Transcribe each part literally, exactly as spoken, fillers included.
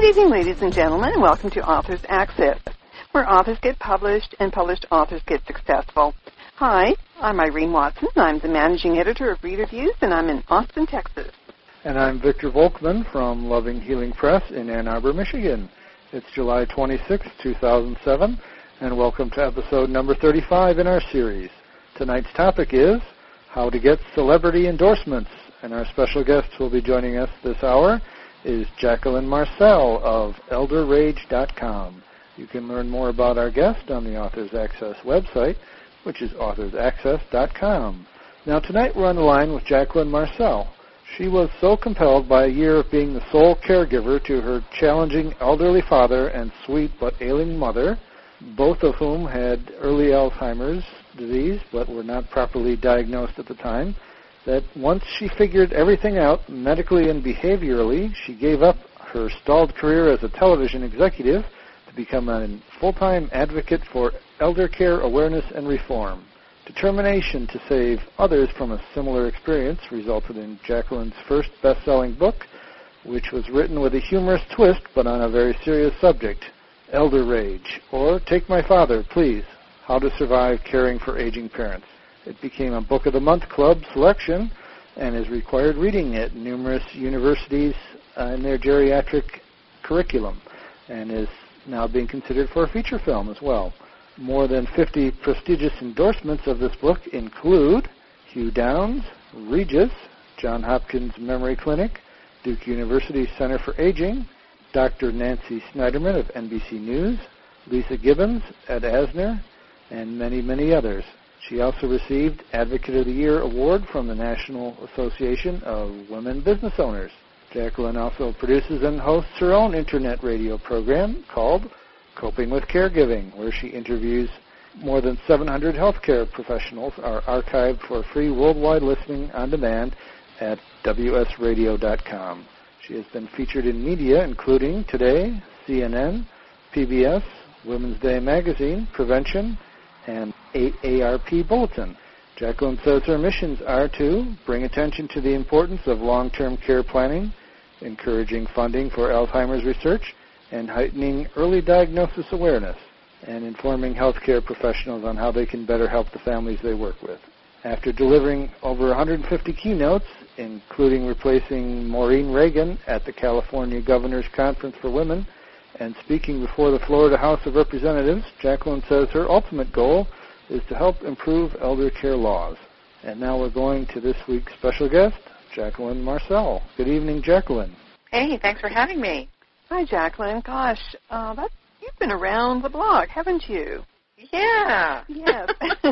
evening, ladies and gentlemen, and welcome to Authors Access, where authors get published and published authors get successful. Hi, I'm Irene Watson. I'm the managing editor of Reader Views, and I'm in Austin, Texas. And I'm Victor Volkman from Loving Healing Press in Ann Arbor, Michigan. It's July twenty-sixth, two thousand seven, and welcome to episode number thirty-five in our series. Tonight's topic is how to get celebrity endorsements, and our special guest who will be joining us this hour is Jacqueline Marcel of elder rage dot com. You can learn more about our guest on the Authors Access website, which is authors access dot com. Now, tonight we're on the line with Jacqueline Marcel. She was so compelled by a year of being the sole caregiver to her challenging elderly father and sweet but ailing mother, both of whom had early Alzheimer's disease but were not properly diagnosed at the time, that once she figured everything out medically and behaviorally, she gave up her stalled career as a television executive to become a full-time advocate for elder care awareness and reform. Determination to save others from a similar experience resulted in Jacqueline's first best-selling book, which was written with a humorous twist but on a very serious subject, Elder Rage, or Take My Father, Please, How to Survive Caring for Aging Parents. It became a Book of the Month Club selection and is required reading at numerous universities uh, in their geriatric curriculum and is now being considered for a feature film as well. More than fifty prestigious endorsements of this book include Hugh Downs, Regis, Johns Hopkins Memory Clinic, Duke University Center for Aging, Doctor Nancy Snyderman of N B C News, Lisa Gibbons, Ed Asner, and many, many others. She also received Advocate of the Year Award from the National Association of Women Business Owners. Jacqueline also produces and hosts her own internet radio program called Coping with Caregiving, where she interviews more than seven hundred healthcare professionals, are archived for free worldwide listening on demand at W S radio dot com. She has been featured in media including Today, C N N, P B S, Women's Day Magazine, Prevention, and A A R P Bulletin. Jacqueline says her missions are to bring attention to the importance of long-term care planning, encouraging funding for Alzheimer's research, and heightening early diagnosis awareness, and informing healthcare professionals on how they can better help the families they work with. After delivering over one hundred fifty keynotes, including replacing Maureen Reagan at the California Governor's Conference for Women, and speaking before the Florida House of Representatives, Jacqueline says her ultimate goal is to help improve elder care laws. And now we're going to this week's special guest, Jacqueline Marcel. Good evening, Jacqueline. Hey, thanks for having me. Hi, Jacqueline. Gosh, uh, that's, you've been around the block, haven't you? Yeah. Yes.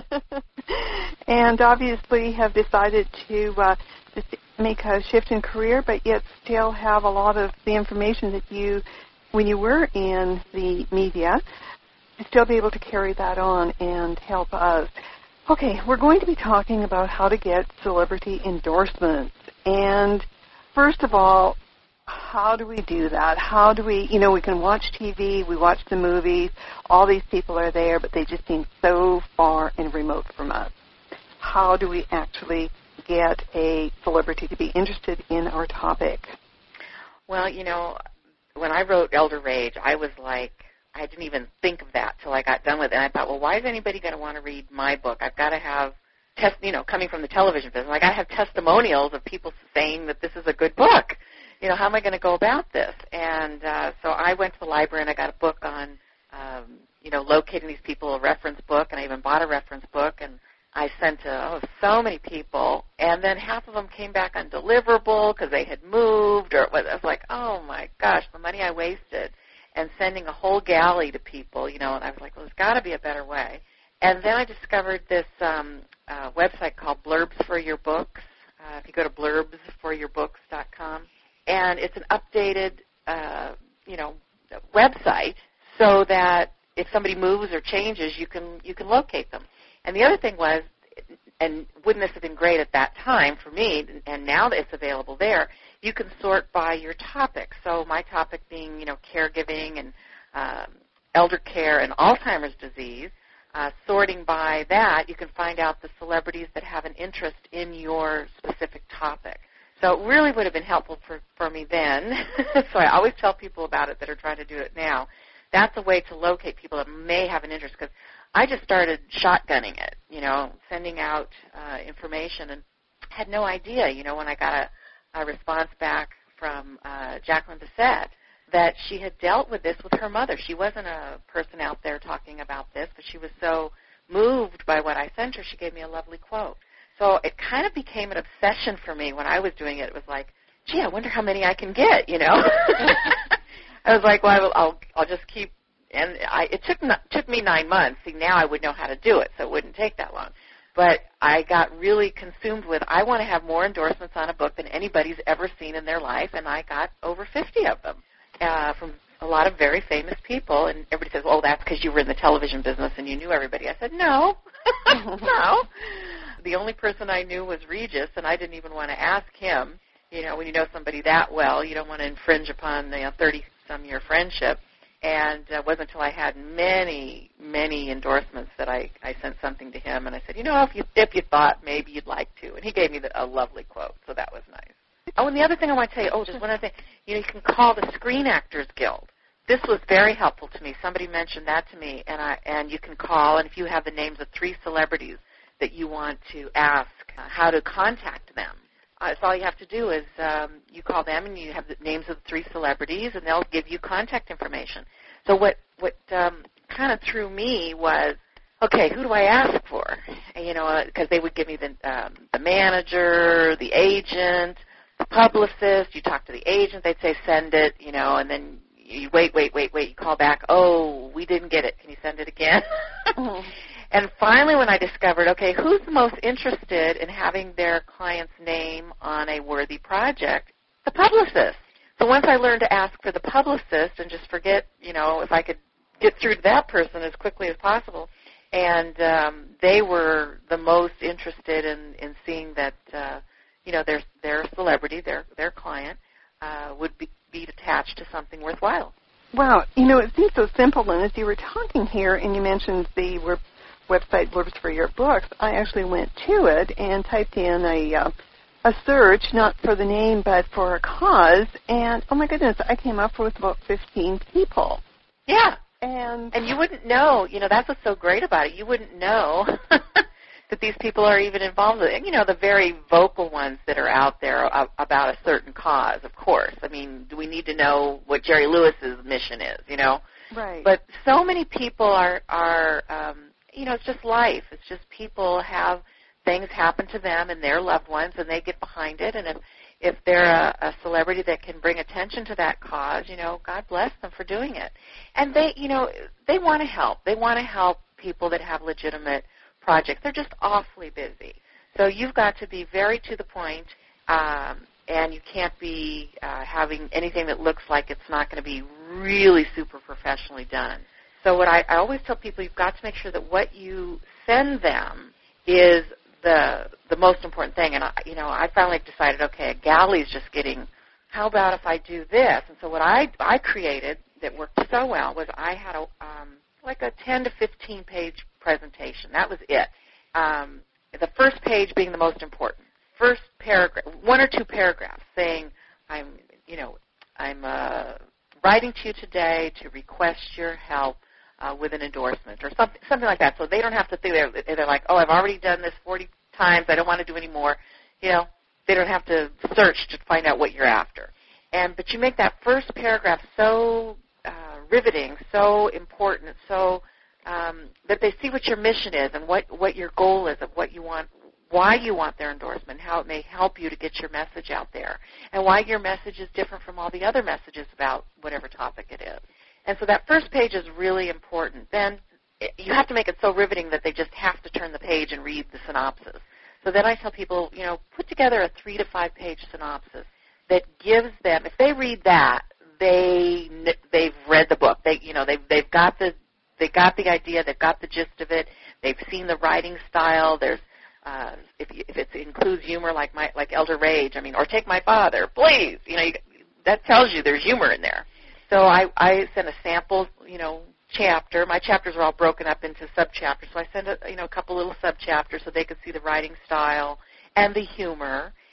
And obviously have decided to uh, just make a shift in career, but yet still have a lot of the information that you, when you were in the media, to still be able to carry that on and help us. Okay, we're going to be talking about how to get celebrity endorsements. And first of all, how do we do that? How do we, you know, we can watch T V, we watch the movies, all these people are there, but they just seem so far and remote from us. How do we actually get a celebrity to be interested in our topic? Well, you know, when I wrote Elder Rage, I was like, I didn't even think of that till I got done with it. And I thought, well, why is anybody going to want to read my book? I've got to have, test, you know, coming from the television business, I got to have testimonials of people saying that this is a good book. You know, how am I going to go about this? And uh, so I went to the library and I got a book on, um, you know, locating these people, a reference book, and I even bought a reference book, and I sent to oh, so many people, and then half of them came back undeliverable because they had moved, or it was, I was like, oh my gosh, the money I wasted, and sending a whole galley to people, you know, and I was like, well, there's got to be a better way. And then I discovered this um, uh, website called Blurbs for Your Books. Uh, if you go to blurbs for your books dot com, and it's an updated, uh, you know, website so that if somebody moves or changes, you can you can locate them. And the other thing was, and wouldn't this have been great at that time for me, and now that it's available there, you can sort by your topic. So my topic being, you know, caregiving and um, elder care and Alzheimer's disease, uh, sorting by that, you can find out the celebrities that have an interest in your specific topic. So it really would have been helpful for, for me then. So I always tell people about it that are trying to do it now. That's a way to locate people that may have an interest, because I just started shotgunning it, you know, sending out uh, information, and had no idea, you know, when I got a, a response back from uh, Jacqueline Bisset that she had dealt with this with her mother. She wasn't a person out there talking about this, but she was so moved by what I sent her, she gave me a lovely quote. So it kind of became an obsession for me when I was doing it. It was like, gee, I wonder how many I can get, you know. I was like, well, I'll I'll just keep, and I, it took took me nine months. See, now I would know how to do it, so it wouldn't take that long. But I got really consumed with, I want to have more endorsements on a book than anybody's ever seen in their life, and I got over fifty of them uh, from a lot of very famous people. And everybody says, well, that's because you were in the television business and you knew everybody. I said, no, no. The only person I knew was Regis, and I didn't even want to ask him. You know, when you know somebody that well, you don't want to infringe upon the you know, thirty-some-year friendship. And uh, it wasn't until I had many, many endorsements that I, I sent something to him, and I said, you know, if you if you thought maybe you'd like to. And he gave me the, a lovely quote, so that was nice. Oh, and the other thing I want to tell you, oh, just one other thing, you know, you can call the Screen Actors Guild. This was very helpful to me. Somebody mentioned that to me, and I and you can call, and if you have the names of three celebrities that you want to ask uh, how to contact them, Uh, so all you have to do is um, you call them and you have the names of the three celebrities, and they'll give you contact information. So what what um, kind of threw me was, okay, who do I ask for? And, you know, because they would give me the um, the manager, the agent, the publicist. You talk to the agent, they'd say send it, you know, and then you wait, wait, wait, wait. You call back, oh, we didn't get it. Can you send it again? Mm-hmm. And finally, when I discovered, okay, who's the most interested in having their client's name on a worthy project? The publicist. So once I learned to ask for the publicist and just forget, you know, if I could get through to that person as quickly as possible, and um, they were the most interested in, in seeing that, uh, you know, their their celebrity, their their client, uh, would be, be attached to something worthwhile. Wow. You know, it seems so simple, and as you were talking here and you mentioned the were website blurbs for your books, I actually went to it and typed in a uh, a search, not for the name but for a cause, and oh my goodness, I came up with about fifteen people. Yeah. And and you wouldn't know, you know, that's what's so great about it. You wouldn't know that these people are even involved with it. You know, the very vocal ones that are out there about a certain cause, of course. I mean, do we need to know what Jerry Lewis's mission is, you know? Right. But so many people are, are um, you know, it's just life. It's just people have things happen to them and their loved ones, and they get behind it. And if, if they're a, a celebrity that can bring attention to that cause, you know, God bless them for doing it. And they, you know, they want to help. They want to help people that have legitimate projects. They're just awfully busy. So you've got to be very to the point, um, and you can't be uh, having anything that looks like it's not going to be really super professionally done. So what I, I always tell people, you've got to make sure that what you send them is the the most important thing. And, I, you know, I finally decided, okay, a galley's just getting, how about if I do this? And so what I, I created that worked so well was I had a um, like a ten to fifteen page presentation. That was it. Um, the first page being the most important. First paragraph, one or two paragraphs saying, I'm, you know, I'm uh, writing to you today to request your help Uh, with an endorsement or something, something like that. So they don't have to think, they're, they're like, oh, I've already done this forty times, I don't want to do any more. You know, they don't have to search to find out what you're after. And But you make that first paragraph so uh, riveting, so important, so um, that they see what your mission is and what, what your goal is of what you want, why you want their endorsement, how it may help you to get your message out there, and why your message is different from all the other messages about whatever topic it is. And so that first page is really important. Then you have to make it so riveting that they just have to turn the page and read the synopsis. So then I tell people, you know, put together a three to five page synopsis that gives them, if they read that, they they've read the book. They you know they've they've got the they got the idea. They've got the gist of it. They've seen the writing style. There's uh, if if it includes humor like my like Elder Rage, I mean, or Take My Father, please. You know, you, that tells you there's humor in there. So I, I sent a sample, you know, chapter. My chapters are all broken up into sub-chapters, so I sent, a, you know, a couple little sub-chapters so they could see the writing style and the humor.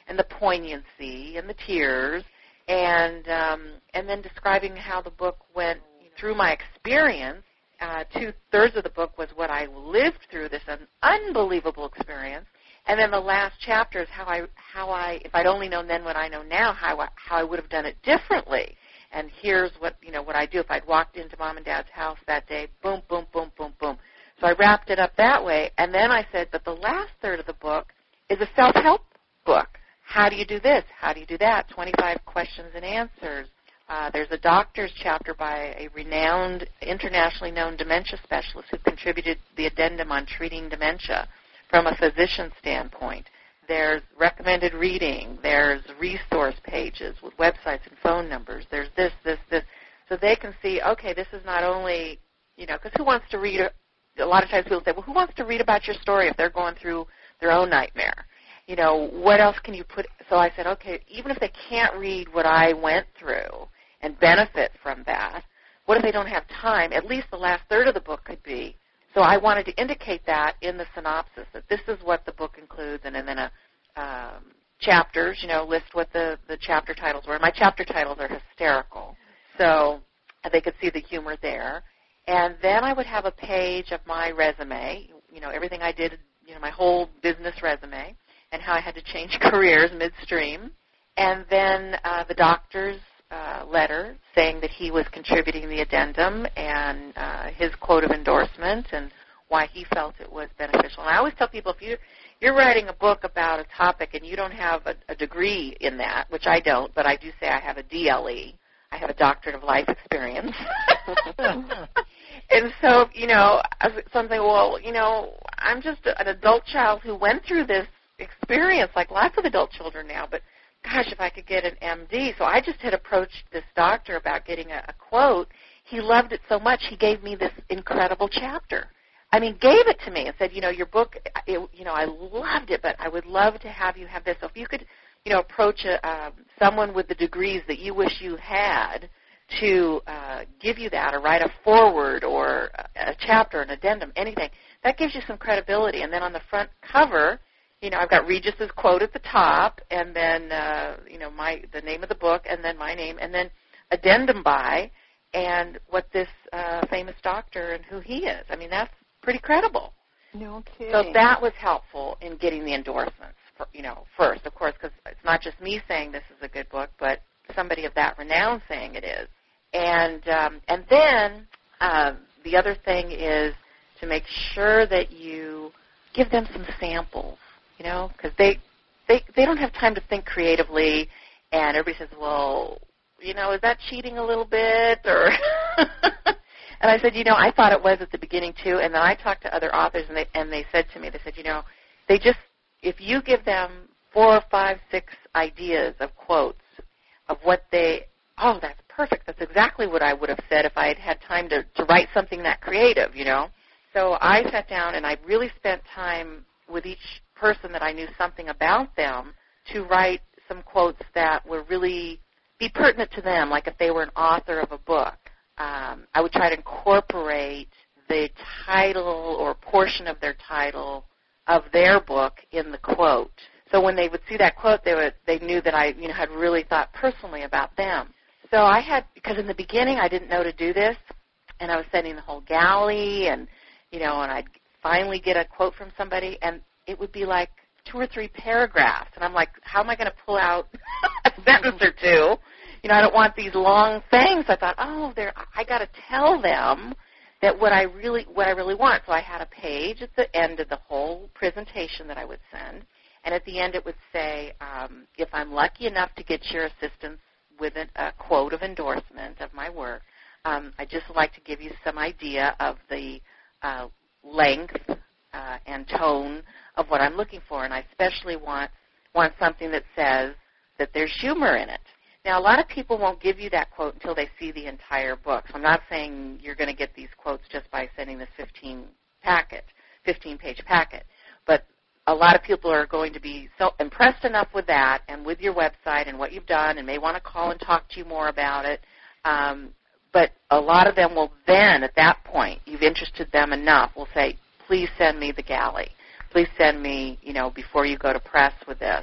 and the poignancy and the tears, and um, and then describing how the book went through my experience. Uh, two-thirds of the book was what I lived through, this un- unbelievable experience. And then the last chapter is how I, how I, if I'd only known then what I know now, how I, how I would have done it differently. And here's what, you know, what I do. If I'd walked into Mom and Dad's house that day, boom, boom, boom, boom, boom. So I wrapped it up that way. And then I said, but the last third of the book is a self-help book. How do you do this? How do you do that? twenty-five questions and answers. Uh, there's a doctor's chapter by a renowned, internationally known dementia specialist who contributed the addendum on treating dementia from a physician standpoint. There's recommended reading. There's resource pages with websites and phone numbers. There's this, this, this. So they can see, okay, this is not only, you know, because who wants to read, a, a lot of times people say, well, who wants to read about your story if they're going through their own nightmare? You know, what else can you put? So I said, okay, even if they can't read what I went through and benefit from that, what if they don't have time? At least the last third of the book could be. So I wanted to indicate that in the synopsis, that this is what the book includes, and then a um, chapters, you know, list what the, the chapter titles were. My chapter titles are hysterical, so they could see the humor there. And then I would have a page of my resume, you know, everything I did, you know, my whole business resume, and how I had to change careers midstream. And then uh, the doctor's Uh, letter saying that he was contributing the addendum and uh, his quote of endorsement and why he felt it was beneficial. And I always tell people, if you're, you're writing a book about a topic and you don't have a, a degree in that, which I don't, but I do say I have a D L E, I have a doctorate of life experience. And so, you know, something, well, you know, I'm just an adult child who went through this experience like lots of adult children now, but gosh, if I could get an M D. So I just had approached this doctor about getting a, a quote. He loved it so much, he gave me this incredible chapter. I mean, gave it to me and said, you know, your book, it, you know, I loved it, but I would love to have you have this. So if you could, you know, approach a, um, someone with the degrees that you wish you had to uh, give you that, or write a foreword or a, a chapter, an addendum, anything, that gives you some credibility. And then on the front cover, you know, I've got Regis's quote at the top, and then, uh, you know, my the name of the book, and then my name, and then addendum by, and what this uh, famous doctor and who he is. I mean, that's pretty credible. No kidding. So that was helpful in getting the endorsements, for, you know, first, of course, because it's not just me saying this is a good book, but somebody of that renown saying it is. And um, and then uh, the other thing is to make sure that you give them some samples. You know, because they, they they don't have time to think creatively, and everybody says, well, you know, is that cheating a little bit? Or and I said, you know, I thought it was at the beginning too, and then I talked to other authors, and they and they said to me, they said, you know, they just, if you give them four or five, six ideas of quotes of what they, oh, that's perfect. That's exactly what I would have said if I had had time to, to write something that creative, you know. So I sat down and I really spent time with each person that I knew something about them to write some quotes that were really be pertinent to them, like if they were an author of a book. Um, I would try to incorporate the title or portion of their title of their book in the quote. So when they would see that quote, they would they knew that I you know had really thought personally about them. So I had, because in the beginning I didn't know to do this, and I was sending the whole galley, and you know, and I'd finally get a quote from somebody, and it would be like two or three paragraphs, and I'm like, how am I going to pull out a sentence or two? You know, I don't want these long things. I thought, oh, there, I got to tell them that what I really, what I really want. So I had a page at the end of the whole presentation that I would send, and at the end it would say, um, if I'm lucky enough to get your assistance with a, a quote of endorsement of my work, um, I'd just like to give you some idea of the uh, length uh, and tone of what I'm looking for, and I especially want want something that says that there's humor in it. Now, a lot of people won't give you that quote until they see the entire book. So I'm not saying you're going to get these quotes just by sending this fifteen packet, fifteen-page packet, but a lot of people are going to be so impressed enough with that and with your website and what you've done, and may want to call and talk to you more about it. Um, but a lot of them will then, at that point, you've interested them enough, will say, please send me the galley. Please send me, you know, before you go to press with this.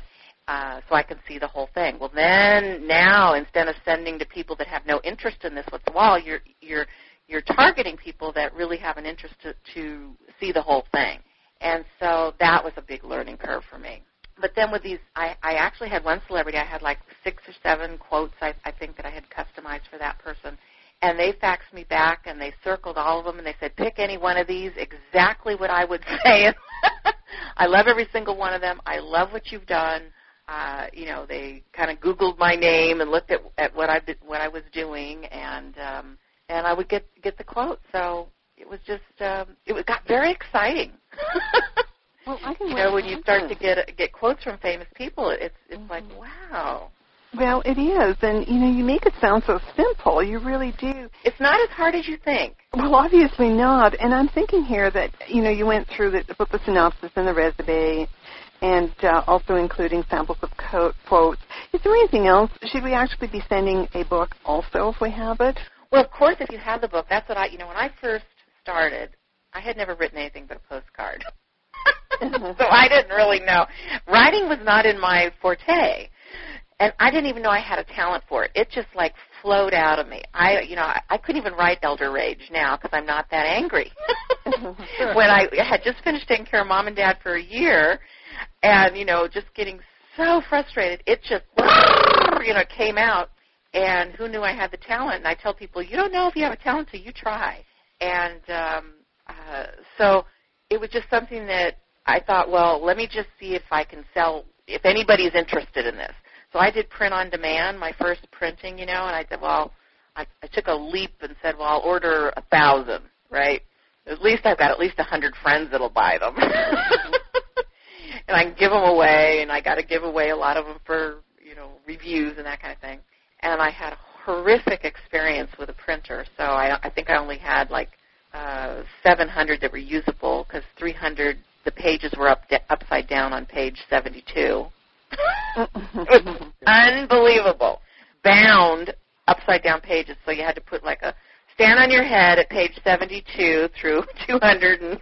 uh, so I can see the whole thing. Well, then now instead of sending to people that have no interest in this what's the wall, you're you're you're targeting people that really have an interest to, to see the whole thing. And so that was a big learning curve for me. But then with these, I, I actually had one celebrity, I had like six or seven quotes, I, I think, that I had customized for that person. And they faxed me back, and they circled all of them, and they said, pick any one of these, exactly what I would say. I love every single one of them. I love what you've done. Uh, you know, they kind of Googled my name and looked at, at what I did, what I was doing, and um, and I would get get the quote. So it was just um, it was, got very exciting. Well, I can you know, when you start to get get quotes from famous people, it's it's mm-hmm. like, wow. Well, it is, and, you know, you make it sound so simple. You really do. It's not as hard as you think. Well, obviously not, and I'm thinking here that, you know, you went through the, with the synopsis and the resume, and uh, also including samples of co- quotes. Is there anything else? Should we actually be sending a book also if we have it? Well, of course, if you have the book, that's what I, you know, when I first started, I had never written anything but a postcard. So I didn't really know. Writing was not in my forte. And I didn't even know I had a talent for it. It just, like, flowed out of me. I, you know, I, I couldn't even write Elder Rage now because I'm not that angry. When I had just finished taking care of Mom and Dad for a year and, you know, just getting so frustrated, it just, you know, came out. And who knew I had the talent? And I tell people, you don't know if you have a talent until you try. And um, uh, so it was just something that I thought, well, let me just see if I can sell, if anybody's interested in this. So I did print on demand, my first printing, you know, and I said, well, I, I took a leap and said, well, I'll order a thousand, right? At least I've got at least a hundred friends that'll buy them. And I can give them away, and I got to give away a lot of them for, you know, reviews and that kind of thing. And I had a horrific experience with a printer, so I, I think I only had like uh, seven hundred that were usable because three hundred, the pages were up upside down on page seventy-two. It was unbelievable. Bound upside down pages, so you had to put like a stand on your head at page seventy-two through two hundred, and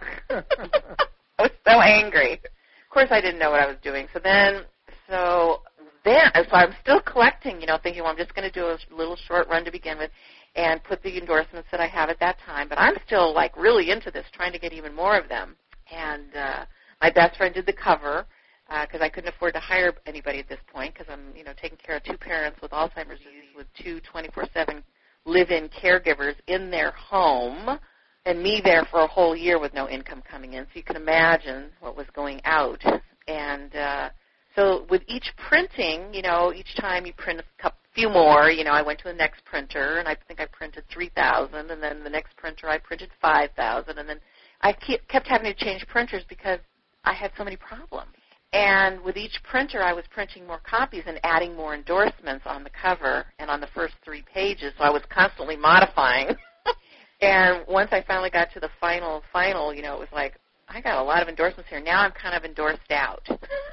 I was so angry. Of course, I didn't know what I was doing. So then, so then, so I'm still collecting, you know, thinking, well, I'm just going to do a little short run to begin with and put the endorsements that I have at that time. But I'm still like really into this, trying to get even more of them. And uh, my best friend did the cover, because uh, I couldn't afford to hire anybody at this point because I'm, you know, taking care of two parents with Alzheimer's disease with two twenty-four seven live-in caregivers in their home and me there for a whole year with no income coming in. So you can imagine what was going out. And uh, so with each printing, you know, each time you print a couple, few more, you know, I went to the next printer, and I think I printed three thousand, and then the next printer I printed five thousand, and then I kept having to change printers because I had so many problems. And with each printer, I was printing more copies and adding more endorsements on the cover and on the first three pages, so I was constantly modifying. And once I finally got to the final, final, you know, it was like, I got a lot of endorsements here. Now I'm kind of endorsed out.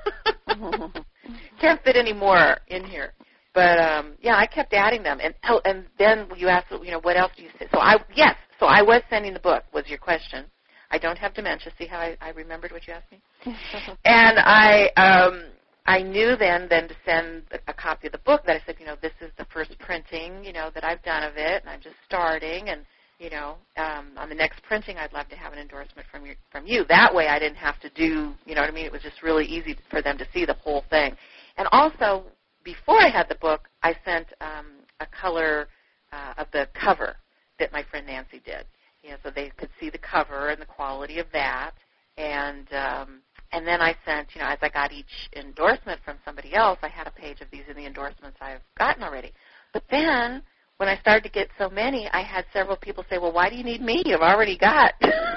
Can't fit any more in here. But, um, yeah, I kept adding them. And oh, and then you asked, you know, what else do you say? So, I yes, so I was sending the book, was your question. I don't have dementia. See how I, I remembered what you asked me? And I um, I knew then then to send a, a copy of the book that I said, you know, this is the first printing, you know, that I've done of it, and I'm just starting. And, you know, um, on the next printing, I'd love to have an endorsement from you. From you. That way I didn't have to do, you know what I mean? It was just really easy for them to see the whole thing. And also, before I had the book, I sent um, a color uh, of the cover that my friend Nancy did. You know, so they could see the cover and the quality of that. And um, and then I sent, you know, as I got each endorsement from somebody else, I had a page of these are the endorsements I've gotten already. But then when I started to get so many, I had several people say, well, why do you need me? You've already got.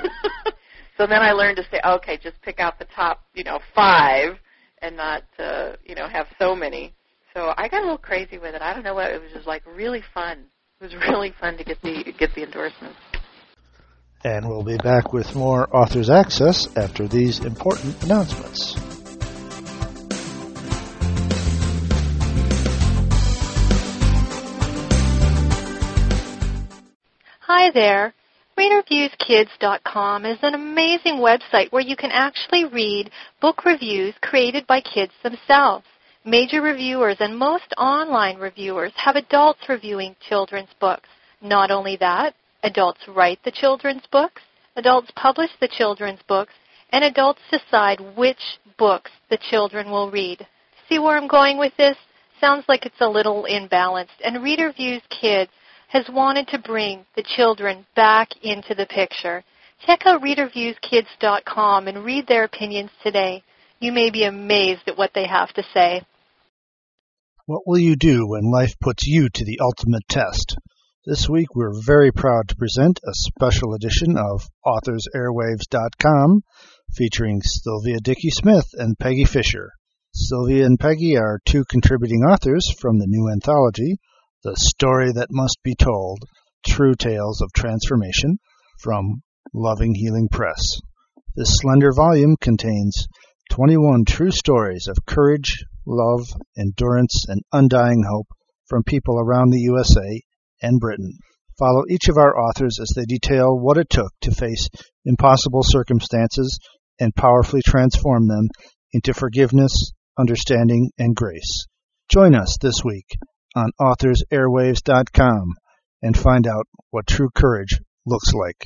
So then I learned to say, okay, just pick out the top, you know, five and not, uh, you know, have so many. So I got a little crazy with it. I don't know what, it was just like really fun. It was really fun to get the get the endorsements. And we'll be back with more Authors Access after these important announcements. Hi there. Reader Views Kids dot com is an amazing website where you can actually read book reviews created by kids themselves. Major reviewers and most online reviewers have adults reviewing children's books. Not only that, adults write the children's books, adults publish the children's books, and adults decide which books the children will read. See where I'm going with this? Sounds like it's a little imbalanced, and Reader Views Kids has wanted to bring the children back into the picture. Check out reader views kids dot com and read their opinions today. You may be amazed at what they have to say. What will you do when life puts you to the ultimate test? This week we're very proud to present a special edition of authors airwaves dot com featuring Sylvia Dickey-Smith and Peggy Fisher. Sylvia and Peggy are two contributing authors from the new anthology, The Story That Must Be Told, True Tales of Transformation, from Loving Healing Press. This slender volume contains twenty-one true stories of courage, love, endurance, and undying hope from people around the U S A and Britain. Follow each of our authors as they detail what it took to face impossible circumstances and powerfully transform them into forgiveness, understanding, and grace. Join us this week on authors airwaves dot com and find out what true courage looks like.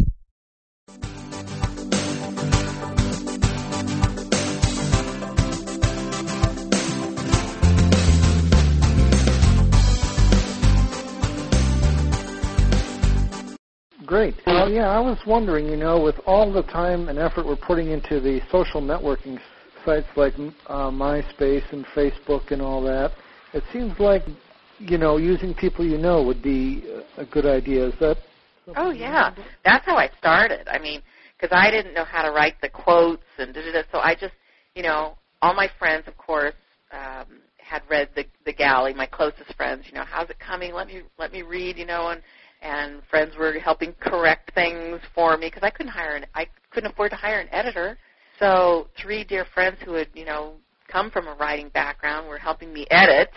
Great. Well, yeah, I was wondering, you know, with all the time and effort we're putting into the social networking sites like uh, MySpace and Facebook and all that, it seems like, you know, using people you know would be a good idea. Is that? Oh, yeah. That's how I started. I mean, because I didn't know how to write the quotes and da-da-da, so I just, you know, all my friends, of course, um, had read the, the galley, my closest friends, you know, how's it coming? Let me let me read, you know, and and friends were helping correct things for me because I couldn't hire an I couldn't afford to hire an editor. So three dear friends who had, you know, come from a writing background were helping me edit,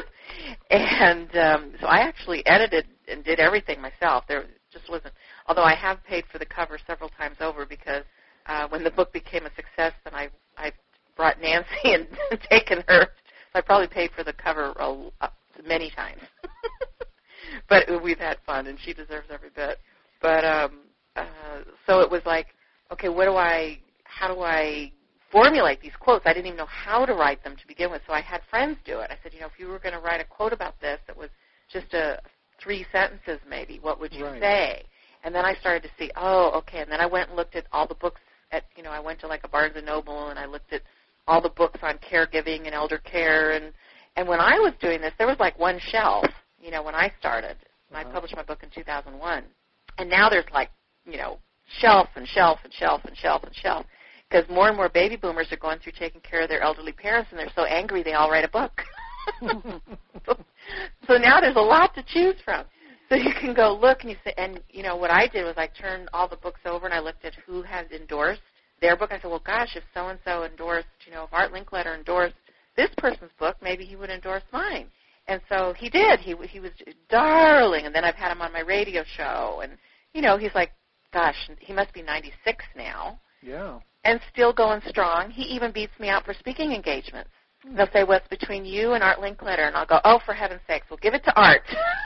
and um, so I actually edited and did everything myself. There just wasn't, although I have paid for the cover several times over because uh, when the book became a success, then I I brought Nancy and taken her. So I probably paid for the cover uh, many times. But we've had fun, and she deserves every bit. But um, uh, so it was like, okay, what do I, how do I formulate these quotes? I didn't even know how to write them to begin with, so I had friends do it. I said, you know, if you were going to write a quote about this that was just a three sentences maybe, what would you right. say? And then I started to see, oh, okay, and then I went and looked at all the books at, you know, I went to like a Barnes and Noble, and I looked at all the books on caregiving and elder care, and, and when I was doing this, there was like one shelf. You know, when I started, uh-huh. I published my book in two thousand one, and now there's like, you know, shelf and shelf and shelf and shelf and shelf, because more and more baby boomers are going through taking care of their elderly parents, and they're so angry they all write a book. so, so now there's a lot to choose from. So you can go look, and you say, and you know, what I did was I turned all the books over, and I looked at who has endorsed their book. I said, well, gosh, if so-and-so endorsed, you know, if Art Linkletter endorsed this person's book, maybe he would endorse mine. And so he did. He he was darling. And then I've had him on my radio show. And, you know, he's like, gosh, he must be ninety-six now. Yeah. And still going strong. He even beats me out for speaking engagements. Hmm. They'll say, what's between you and Art Linkletter? And I'll go, oh, for heaven's sakes, well, give it to Art.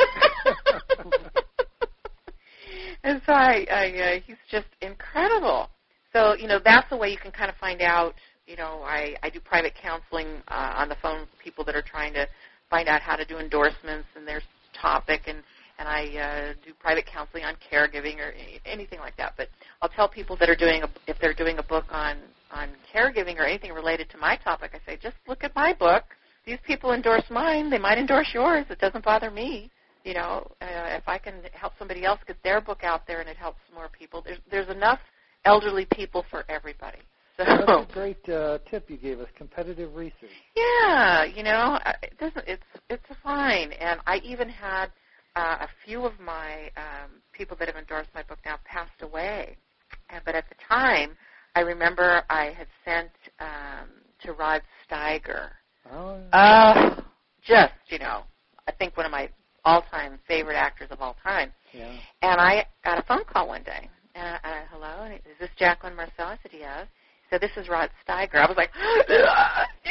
And so I, I uh, he's just incredible. So, you know, that's the way you can kind of find out. You know, I, I do private counseling uh, on the phone with people that are trying to find out how to do endorsements and their topic, and, and I uh, do private counseling on caregiving or anything like that. But I'll tell people that are doing, a, if they're doing a book on, on caregiving or anything related to my topic, I say, just look at my book. These people endorse mine. They might endorse yours. It doesn't bother me. You know, uh, if I can help somebody else get their book out there and it helps more people, there's, there's enough elderly people for everybody. So, that's a great uh, tip you gave us, competitive research. Yeah, you know, it doesn't, it's it's fine. And I even had uh, a few of my um, people that have endorsed my book now passed away. Uh, but at the time, I remember I had sent um, to Rod Steiger. Oh. Uh, just, you know, I think one of my all-time favorite actors of all time. Yeah. And I got a phone call one day. Uh, uh, hello, is this Jacqueline Marcel? I said, yes. So this is Rod Steiger. I was like,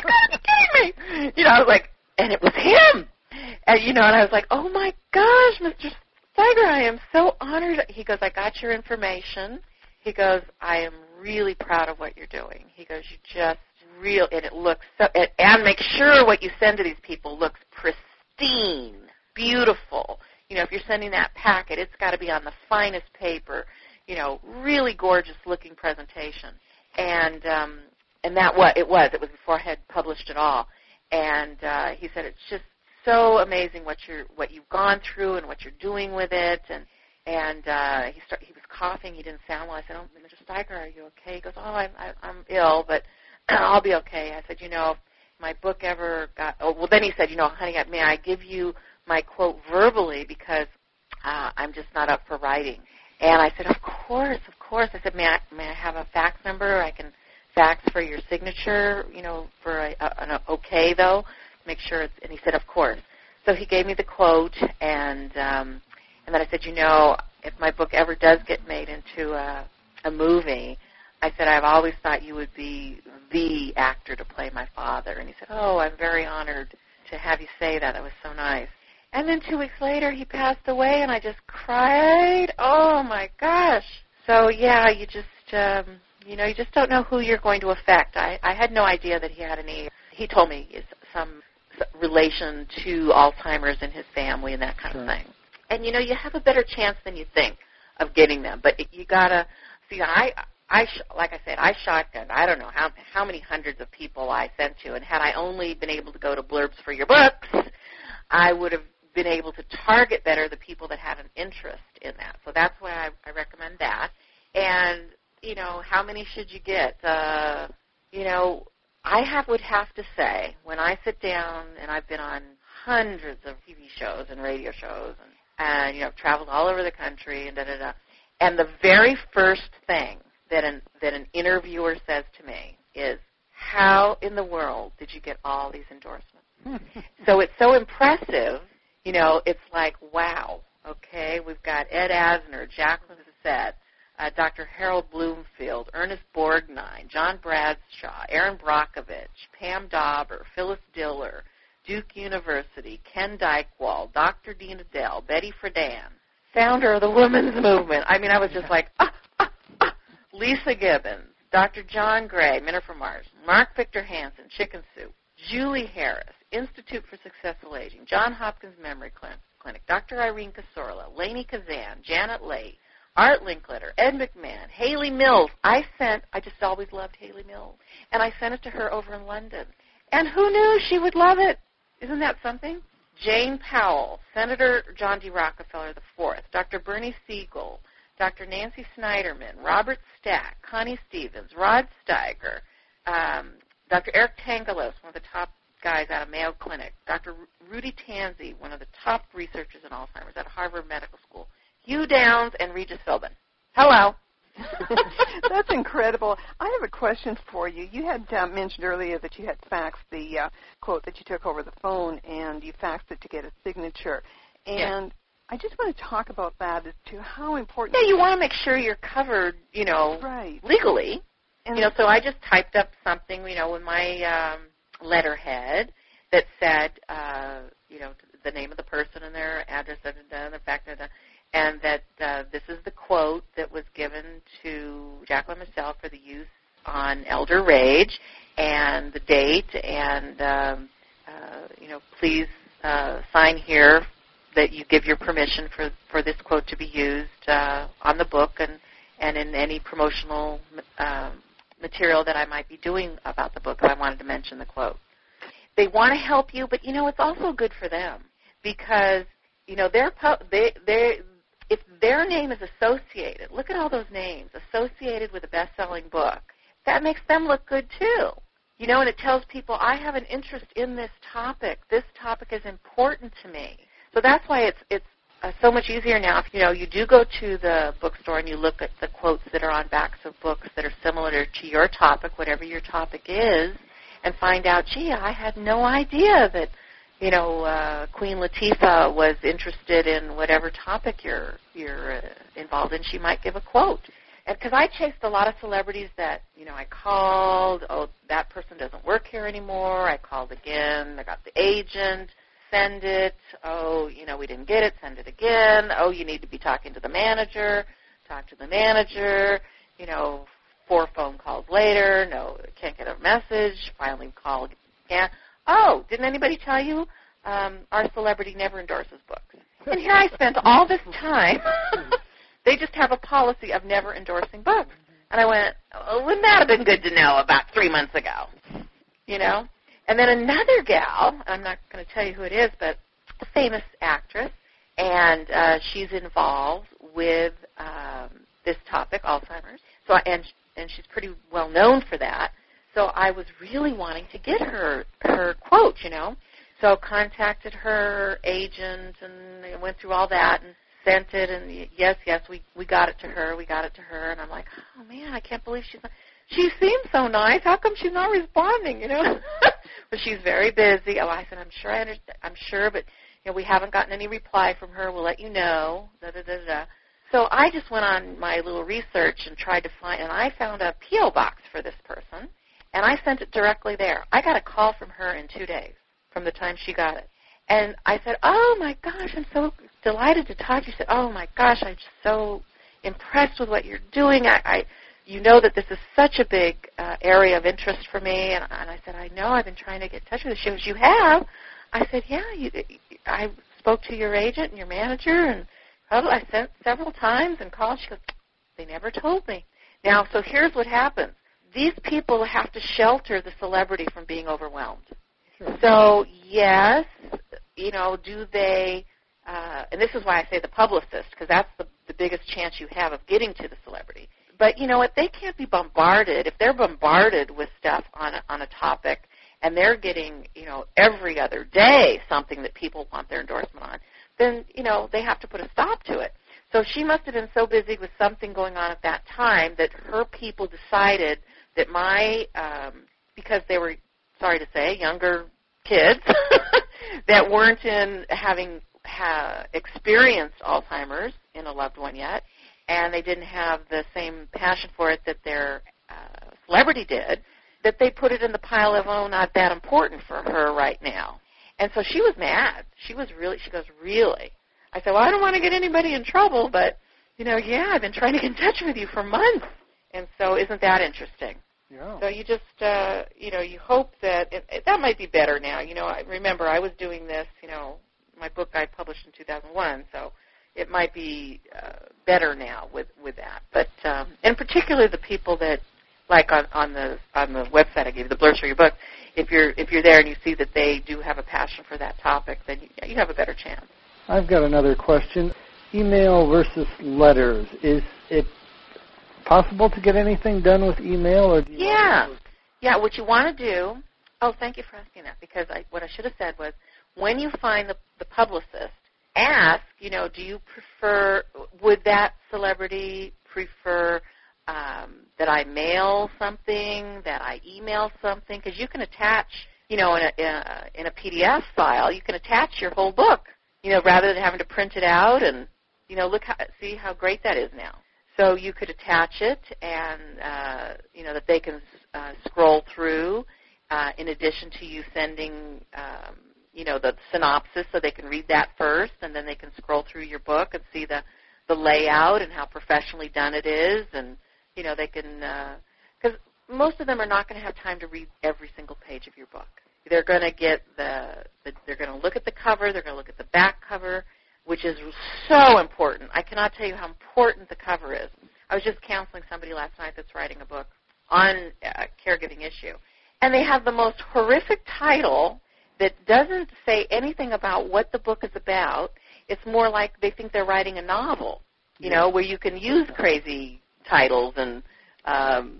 you gotta be kidding me. You know, I was like, and it was him. And, you know, and I was like, oh, my gosh, Mister Steiger, I am so honored. He goes, I got your information. He goes, I am really proud of what you're doing. He goes, you just real, and it looks so, and, and make sure what you send to these people looks pristine, beautiful. You know, if you're sending that packet, it's got to be on the finest paper, you know, really gorgeous looking presentation. And um, and that what it was. It was before I had published it all. And uh, he said, it's just so amazing what you're what you've gone through and what you're doing with it. And and uh, he start, he was coughing. He didn't sound well. I said, oh, Mister Steiger, are you okay? He goes, oh, I'm I, I'm ill, but I'll be okay. I said, you know, if my book ever got, oh, well, then he said, you know, honey, may I give you my quote verbally because uh, I'm just not up for writing. And I said, of course, of course. I said, may I, may I have a fax number? I can fax for your signature, you know, for a, a, an okay, though, make sure it's, and he said, of course. So he gave me the quote, and um, and then I said, you know, if my book ever does get made into a, a movie, I said, I've always thought you would be the actor to play my father. And he said, oh, I'm very honored to have you say that. That was so nice. And then two weeks later, he passed away, and I just cried. Oh, my gosh. So, yeah, you just, um, you know, you just don't know who you're going to affect. I, I had no idea that he had any, he told me some relation to Alzheimer's in his family and that kind sure. of thing. And, you know, you have a better chance than you think of getting them. But you got to, see, I, I, like I said, I shotgunned. I don't know how, how many hundreds of people I sent to. And had I only been able to go to Blurbs for Your Books, I would have been able to target better the people that have an interest in that. So that's why I, I recommend that. And, you know, how many should you get? Uh, you know, I have would have to say, when I sit down, and I've been on hundreds of T V shows and radio shows, and, and you know, I've traveled all over the country, and da-da-da, and the very first thing that an, that an interviewer says to me is, how in the world did you get all these endorsements? So it's so impressive. You know, it's like, wow, okay, we've got Ed Asner, Jacqueline Zette, uh, Doctor Harold Bloomfield, Ernest Borgnine, John Bradshaw, Aaron Brockovich, Pam Dauber, Phyllis Diller, Duke University, Ken Dykewald, Doctor Dean Adele, Betty Friedan, founder of the women's movement. I mean, I was just like, ah, ah, ah. Lisa Gibbons, Doctor John Gray, Men Are From Mars, Mark Victor Hansen, Chicken Soup, Julie Harris, Institute for Successful Aging, John Hopkins Memory Clinic, Doctor Irene Casorla, Lainey Kazan, Janet Leigh, Art Linkletter, Ed McMahon, Haley Mills. I sent, I just always loved Haley Mills, and I sent it to her over in London. And who knew she would love it? Isn't that something? Jane Powell, Senator John D. Rockefeller the fourth, Doctor Bernie Siegel, Doctor Nancy Snyderman, Robert Stack, Connie Stevens, Rod Steiger, um, Doctor Eric Tangalos, one of the top guys out of Mayo Clinic, Doctor Rudy Tanzi, one of the top researchers in Alzheimer's at Harvard Medical School, Hugh Downs, and Regis Philbin. Hello. That's incredible. I have a question for you. You had uh, mentioned earlier that you had faxed the uh, quote that you took over the phone, and you faxed it to get a signature. And yeah. I just want to talk about that as to how important. Yeah, you want to make sure you're covered, you know, right. legally. And you know, so I just typed up something, you know, in my um, letterhead that said, uh, you know, the name of the person and their address and the fact that, and that uh, this is the quote that was given to Jacqueline Michelle for the use on Elder Rage, and the date, and um, uh, you know, please uh, sign here that you give your permission for, for this quote to be used uh, on the book and, and in any promotional um, material that I might be doing about the book if I wanted to mention the quote. They want to help you, but, you know, it's also good for them because, you know, they're, they, they, if their name is associated, look at all those names, associated with a best-selling book, that makes them look good too. You know, and it tells people, I have an interest in this topic. This topic is important to me. So that's why it's it's uh, so much easier now. If, you know, you do go to the bookstore and you look at the quotes that are on backs of books that are similar to your topic, whatever your topic is, and find out, gee, I had no idea that, you know, uh, Queen Latifah was interested in whatever topic you're you're uh, involved in. She might give a quote. because I chased a lot of celebrities that, you know, I called, oh, that person doesn't work here anymore. I called again. I got the agent. Send it. Oh, you know, we didn't get it. Send it again. Oh, you need to be talking to the manager. Talk to the manager. You know, four phone calls later. No, can't get a message. Finally call again. Oh, didn't anybody tell you um, our celebrity never endorses books? And here I spent all this time. They just have a policy of never endorsing books. And I went, oh, wouldn't that have been good to know about three months ago? You know? And then another gal, I'm not going to tell you who it is, but a famous actress, and uh, she's involved with um, this topic, Alzheimer's. So, and and she's pretty well known for that. So I was really wanting to get her her quote, you know. So contacted her agent and went through all that and sent it. And yes, yes, we we got it to her. We got it to her. And I'm like, oh man, I can't believe she's not. She seems so nice. How come she's not responding? You know, but she's very busy. Oh, I said, I'm sure I understand. I'm sure, but you know, we haven't gotten any reply from her. We'll let you know. Da da da da. So I just went on my little research and tried to find, and I found a P O box for this person, and I sent it directly there. I got a call from her in two days from the time she got it. And I said, oh, my gosh, I'm so delighted to talk to you. She said, oh, my gosh, I'm just so impressed with what you're doing. I, I you know that this is such a big uh, area of interest for me. And, and I said, I know. I've been trying to get in touch with you. She goes, you have? I said, yeah. You, I spoke to your agent and your manager, and I sent several times and called. She goes, they never told me. Now, so here's what happens. These people have to shelter the celebrity from being overwhelmed. Sure. So, yes, you know, do they, uh, and this is why I say the publicist, because that's the, the biggest chance you have of getting to the celebrity. But you know what? They can't be bombarded. If they're bombarded with stuff on a, on a topic and they're getting, you know, every other day something that people want their endorsement on, then, you know, they have to put a stop to it. So she must have been so busy with something going on at that time that her people decided that my, um, because they were, sorry to say, younger kids that weren't in having ha- experienced Alzheimer's in a loved one yet, and they didn't have the same passion for it that their uh, celebrity did, that they put it in the pile of, oh, not that important for her right now. And so she was mad. She was really, she goes, really? I said, well, I don't want to get anybody in trouble, but, you know, yeah, I've been trying to get in touch with you for months. And so isn't that interesting? Yeah. So you just, uh, you know, you hope that, it, it, that might be better now. You know, I remember I was doing this, you know, my book I published in two thousand one, so it might be uh, better now with, with that. But um, in particular, the people that, like on, on the on the website I gave you, the Blurs for Your Book, if you're if you're there and you see that they do have a passion for that topic, then you, you have a better chance. I've got another question. Email versus letters. Is it possible to get anything done with email? Or do you yeah. want to Yeah, what you want to do, oh, thank you for asking that, because I, what I should have said was, when you find the, the publicist, ask, you know, do you prefer, would that celebrity prefer um, that I mail something, that I email something? Because you can attach, you know, in a, in a, in a P D F file, you can attach your whole book, you know, rather than having to print it out and, you know, look, how, see how great that is now. So you could attach it and, uh, you know, that they can uh, scroll through uh, in addition to you sending, um, you know, the synopsis so they can read that first, and then they can scroll through your book and see the, the layout and how professionally done it is. And, you know, they can, because uh, most of them are not going to have time to read every single page of your book. They're going to get the, the they're going to look at the cover, they're going to look at the back cover, which is so important. I cannot tell you how important the cover is. I was just counseling somebody last night that's writing a book on a caregiving issue, and they have the most horrific title that doesn't say anything about what the book is about. It's more like they think they're writing a novel, you know, where you can use crazy titles and, um,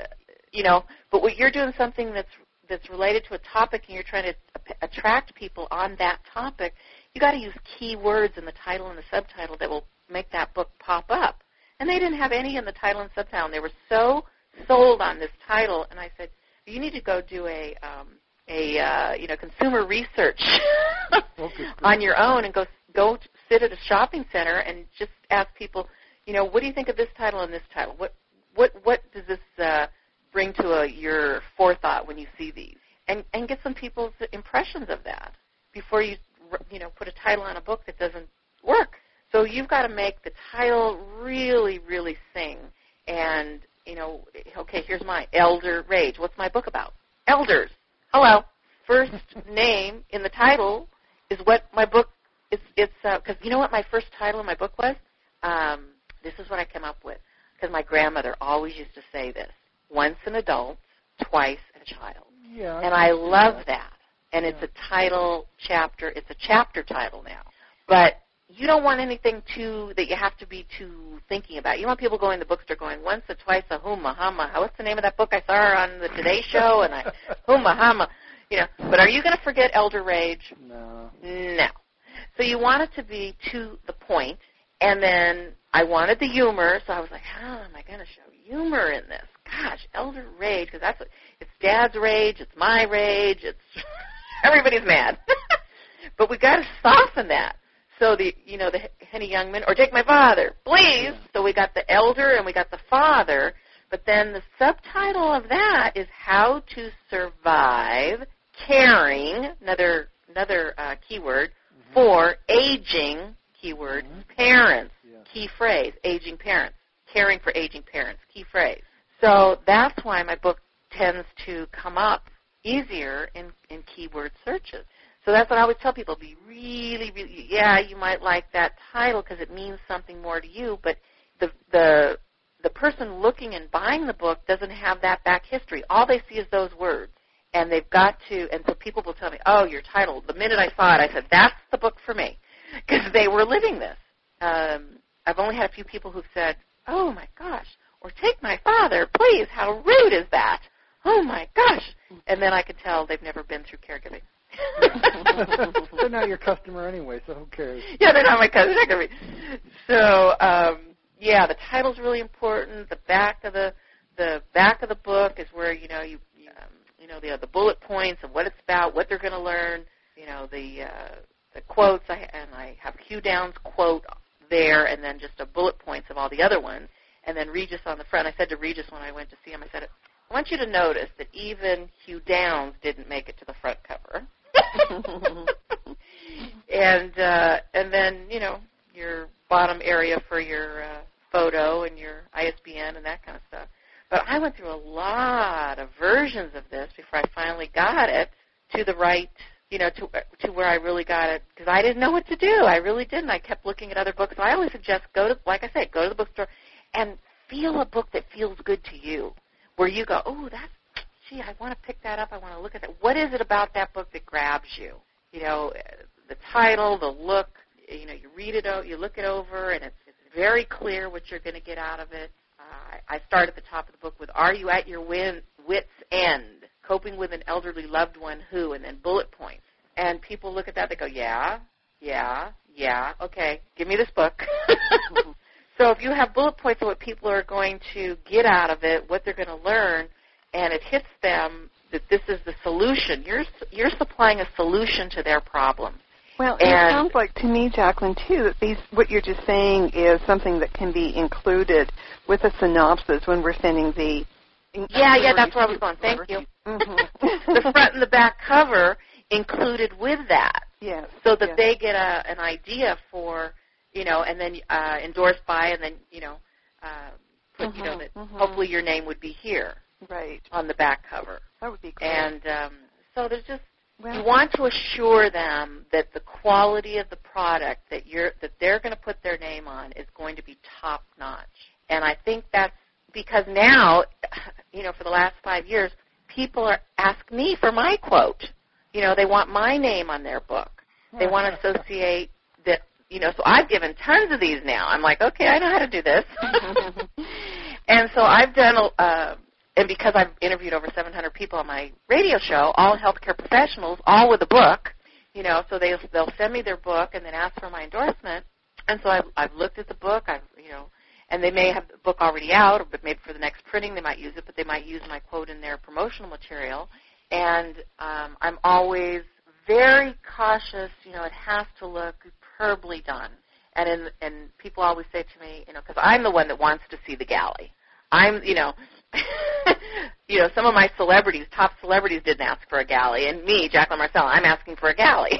you know, but what you're doing something that's that's related to a topic and you're trying to attract people on that topic, you got to use key words in the title and the subtitle that will make that book pop up. And they didn't have any in the title and subtitle. And they were so sold on this title. And I said, you need to go do a um, a uh, you know consumer research on your own and go go sit at a shopping center and just ask people, you know, what do you think of this title and this title? What what what does this uh, bring to a, your forethought when you see these? And and get some people's impressions of that before you you know put a title on a book that doesn't work. So you've got to make the title really really sing. And you know, okay, here's my Elder Rage. What's my book about? Elders. Hello. First name in the title is what my book is. It's because uh, you know what my first title of my book was. Um, this is what I came up with because my grandmother always used to say this: once an adult, twice a child. Yeah, and I love that. that. And it's a title chapter. It's a chapter title now. But you don't want anything too that you have to be too thinking about. You want people going to the bookstore going once or twice a huma hama. What's the name of that book I saw her on the Today Show? And I huma hama. You know. But are you going to forget Elder Rage? No. No. So you want it to be to the point. And then I wanted the humor, so I was like, how am I going to show humor in this? Gosh, Elder Rage, because that's what, it's Dad's rage, it's my rage, it's everybody's mad. But we got to soften that. So the you know the Henny Youngman, or take my father, please. Yeah. So we got the elder and we got the father. But then the subtitle of that is How to Survive Caring, another another uh, keyword mm-hmm. for aging. Keyword, mm-hmm. parents, yeah. key phrase, aging parents, caring for aging parents, key phrase. So that's why my book tends to come up easier in, in keyword searches. So that's what I always tell people, be really, really, yeah, you might like that title because it means something more to you, but the, the, the person looking and buying the book doesn't have that back history. All they see is those words. And they've got to, and so people will tell me, oh, your title. The minute I saw it, I said, that's the book for me. Because they were living this. Um, I've only had a few people who've said, oh, my gosh, or take my father, please, how rude is that? Oh, my gosh. And then I could tell they've never been through caregiving. They're not your customer anyway, so who cares? Yeah, they're not my customer. So, um, yeah, the title's really important. The back of the the back of the book is where, you know, you um, you know, the, the bullet points of what it's about, what they're going to learn, you know, the... Uh, the quotes, I, and I have Hugh Downs' quote there, and then just a bullet points of all the other ones, and then Regis on the front. I said to Regis when I went to see him, I said, I want you to notice that even Hugh Downs didn't make it to the front cover. and uh, and then, you know, your bottom area for your uh, photo and your I S B N and that kind of stuff. But I went through a lot of versions of this before I finally got it to the right you know, to to where I really got it, because I didn't know what to do. I really didn't. I kept looking at other books. So I always suggest go to, like I said, go to the bookstore and feel a book that feels good to you, where you go, oh, that's, gee, I want to pick that up. I want to look at that. What is it about that book that grabs you? You know, the title, the look, you know, you read it, you look it over, and it's, it's very clear what you're going to get out of it. Uh, I start at the top of the book with, are you at your win, wit's end? Coping with an elderly loved one who, and then bullet points. And people look at that, they go, yeah, yeah, yeah, okay, give me this book. So if you have bullet points of what people are going to get out of it, what they're going to learn, and it hits them that this is the solution, you're you're supplying a solution to their problem. Well, and it sounds like to me, Jacqueline, too, that these what you're just saying is something that can be included with a synopsis when we're sending the Yeah, yeah, that's where I was going. Thank you. Mm-hmm. The front and the back cover included with that. Yes. So that yes. they get a, an idea for, you know, and then uh, endorsed by, and then, you know, uh, put, mm-hmm, you know, that mm-hmm. hopefully your name would be here. Right. On the back cover. That would be great. And um, so there's just, well, you want to assure them that the quality of the product that you're that they're going to put their name on is going to be top notch. And I think that's because now, you know, for the last five years, people are ask me for my quote. You know, they want my name on their book. They want to associate that, you know, so I've given tons of these now. I'm like, okay, I know how to do this. And so I've done, uh, and because I've interviewed over seven hundred people on my radio show, all healthcare professionals, all with a book, you know, so they, they'll send me their book and then ask for my endorsement. And so I've, I've looked at the book, I've, you know, and they may have the book already out, but maybe for the next printing they might use it, but they might use my quote in their promotional material. And um, I'm always very cautious. You know, it has to look superbly done. And in, and people always say to me, you know, because I'm the one that wants to see the galley. I'm, you know, you know, some of my celebrities, top celebrities, didn't ask for a galley, and me, Jacqueline Marcel, I'm asking for a galley.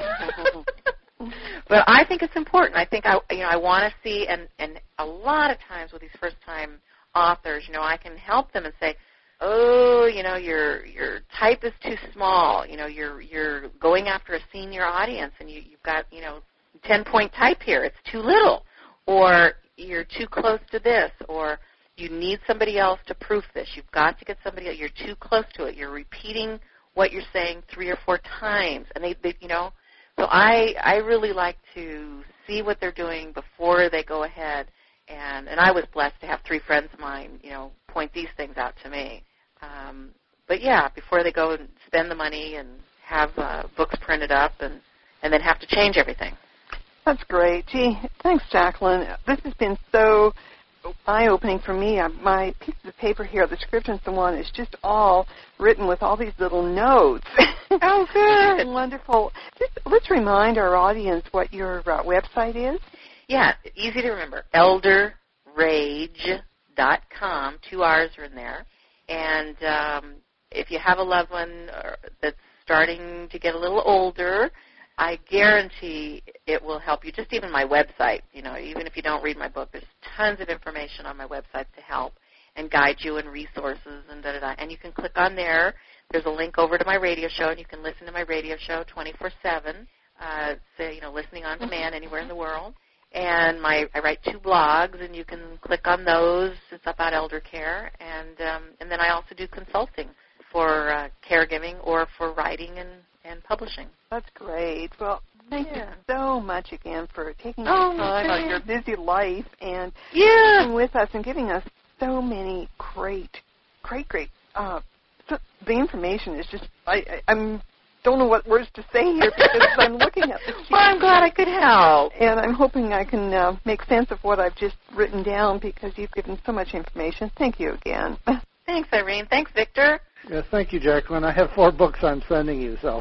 But I think it's important. I think I, you know, I want to see, and and a lot of times with these first-time authors, you know, I can help them and say, oh, you know, your your type is too small. You know, you're you're going after a senior audience, and you, you've got, you know, ten-point type here. It's too little, or you're too close to this, or you need somebody else to proof this. You've got to get somebody else. You're too close to it. You're repeating what you're saying three or four times, and they, they you know. So I I really like to see what they're doing before they go ahead, and and I was blessed to have three friends of mine, you know, point these things out to me. Um, but yeah, before they go and spend the money and have uh, books printed up and and then have to change everything. That's great. Gee, thanks, Jacqueline. This has been so eye-opening for me. My piece of paper here, the description for one, is just all written with all these little notes. Oh, good. Wonderful. Just, let's remind our audience what your uh, website is. Yeah, easy to remember. elder rage dot com. Two R's are in there. And um, if you have a loved one that's starting to get a little older, I guarantee it will help you. Just even my website, you know, even if you don't read my book, there's tons of information on my website to help and guide you and resources and da-da-da. And you can click on there. There's a link over to my radio show, and you can listen to my radio show twenty-four seven, uh, so, you know, listening on demand anywhere in the world. And my I write two blogs, and you can click on those. It's about elder care. And, um, and then I also do consulting for uh, caregiving or for writing and and publishing. That's great. Well, thank yeah. you so much again for taking oh, the time out of your busy life and yeah. being with us and giving us so many great, great, great. Uh, so the information is just I, I I'm don't know what words to say here because I'm looking at this. Well, I'm glad I could help, and I'm hoping I can uh, make sense of what I've just written down because you've given so much information. Thank you again. Thanks, Irene. Thanks, Victor. Yes, thank you, Jacqueline. I have four books I'm sending you, so.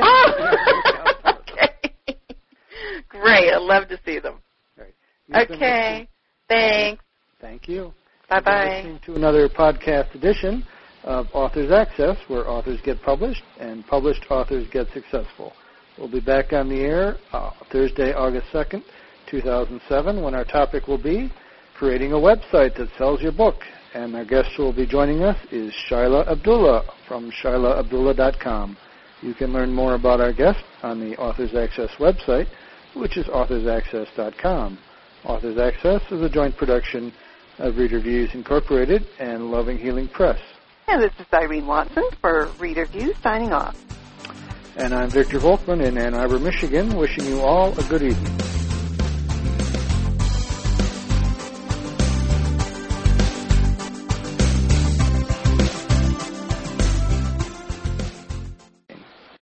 Oh! Okay. Great. I'd love to see them. Right. Okay. Thanks. Thank you. Bye-bye. You're listening to another podcast edition of Authors Access, where authors get published and published authors get successful. We'll be back on the air uh, Thursday, August second, two thousand seven, when our topic will be creating a website that sells your book. And our guest who will be joining us is Shyla Abdullah from Shyla Abdullah dot com. You can learn more about our guest on the Authors Access website, which is authors access dot com. Authors Access is a joint production of Reader Views Incorporated and Loving Healing Press. And this is Irene Watson for Reader Views, signing off. And I'm Victor Volkman in Ann Arbor, Michigan, wishing you all a good evening.